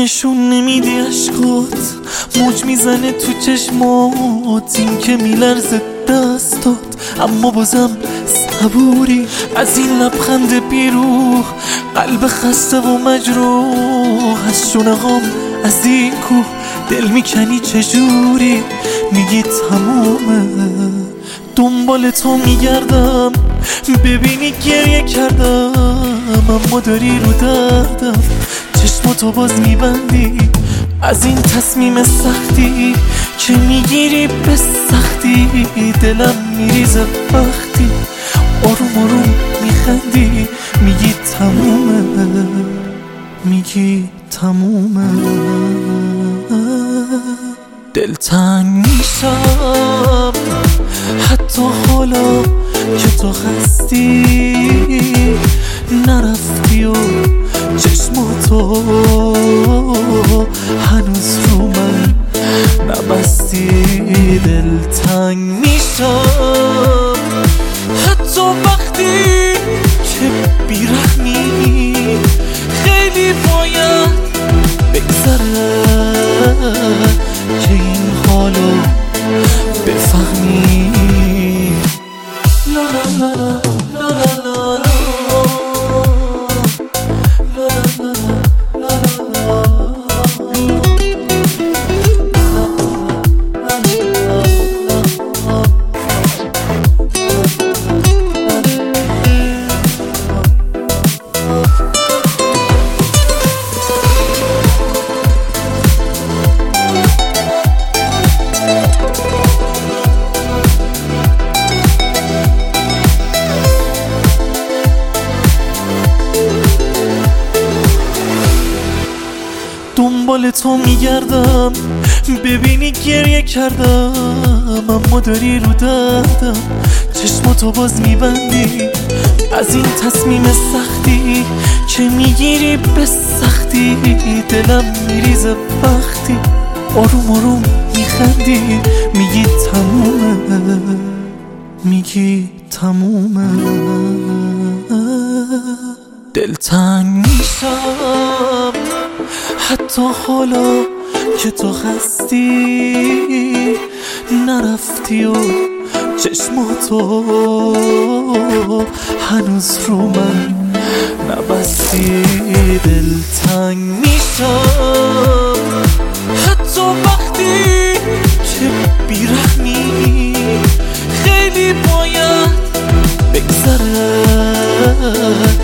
نشون نمیدی عشقات، موج میزنه تو چشمات، این که میلرزه دستات اما بازم صبوری. از این لبخند بیروح قلب خسته و مجروح، از شونهام از این کوه دل میکنی چجوری؟ میگی تمومه، دنبال تو میگردم ببینی گریه کردم، اما داری رو دردم چشماتو باز میبندی. از این تصمیم سختی که میگیری به سختی، دلم میریزه وقتی آروم آروم میخندی. میگی تمومه، میگی تمومه. دلتنگ میشم حتی حالا که تو خستی، نرفتی و چشماتو هنوز رو من نبستی. دلتنگ میشم حتی وقتی که بیرحمی، خیلی باید بگذره که این حالو بفهمی. لا لا لا لا لا لا لا. دنبال تو میگردم ببینی گریه کردم، اما داری رو دردم چشماتو باز میبندی. از این تصمیم سختی که میگیری به سختی، دلم میریزه وقتی آروم آروم میخندی. میگی تمومه، میگی تمومه. دلتنگ میشم حتی حالا که تو خستی، نرفتی و چشماتو هنوز رو من نبستی. دلتنگ میشم حتی وقتی که بیرحمی، خیلی باید بگذره